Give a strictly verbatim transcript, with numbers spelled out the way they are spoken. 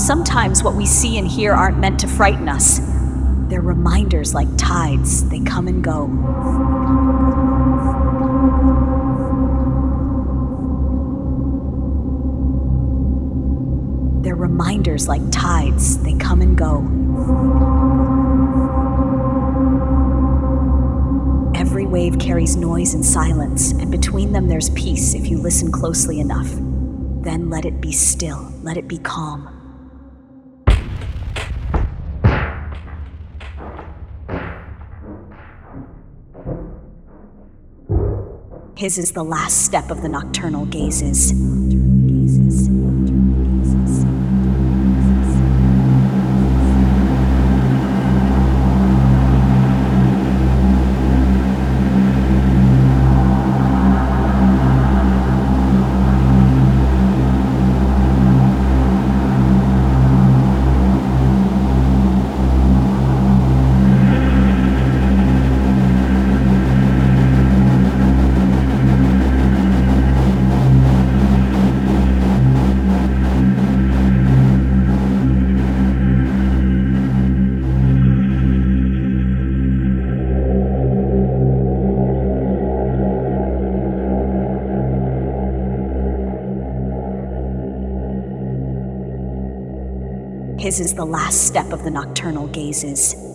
Sometimes what we see and hear aren't meant to frighten us. They're reminders like tides, they come and go. They're reminders like tides, they come and go. Every wave carries noise and silence, and between them there's peace if you listen closely enough. Then let it be still, let it be calm. His is the last step of the nocturnal gazes. His is the last step of the nocturnal gazes.